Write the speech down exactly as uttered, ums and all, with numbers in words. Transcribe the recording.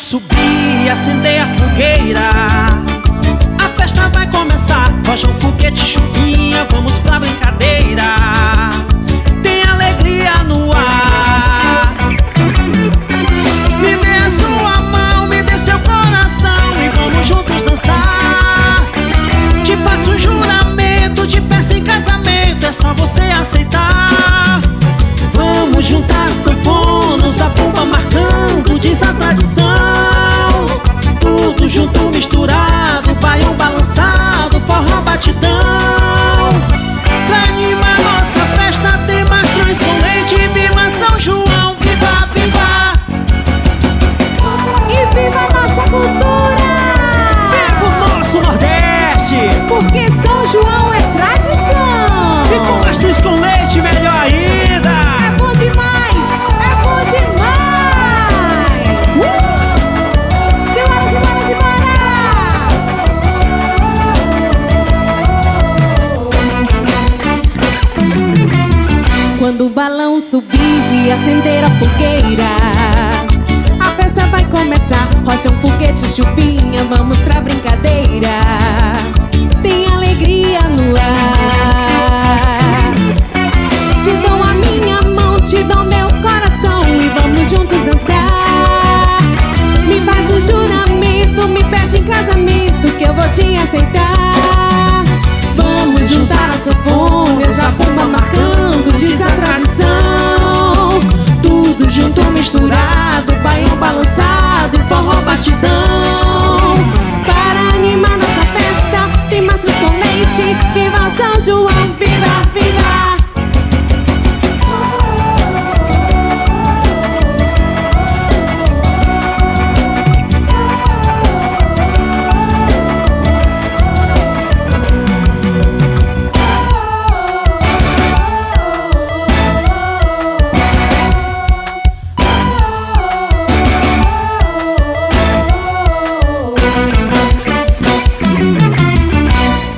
subir e acender a fogueira. A festa vai começar, roja um foguete, chuvinha, vamos pra brincadeira. Tem alegria no ar. Me dê a sua mão, me dê seu coração e vamos juntos dançar. Te faço um juramento, te peço em casamento, é só você aceitar. Vamos juntar sanfonas, a bomba marcando, diz a tradição. Tudo junto, misturado, baião balançado, forró batidão. Pra animar nossa festa tem mastruz com leite. Viva São João, viva, viva! E viva a nossa cultura! Viva o nosso Nordeste! Porque São João é tradição! E com mastruz com leite, melhor ainda! É bom demais! É bom demais! Uh! Simbora, simbora, simbora! Quando o balão subir e acender a fogueira, a festa vai começar. Rocha um foguete, chuvinha, vamos pra brincadeira. Tem alegria no ar. Te dou a minha mão, te dou meu coração e vamos juntos dançar. Me faz um juramento, me pede em casamento que eu vou te aceitar. Vamos juntar as sanfonas, a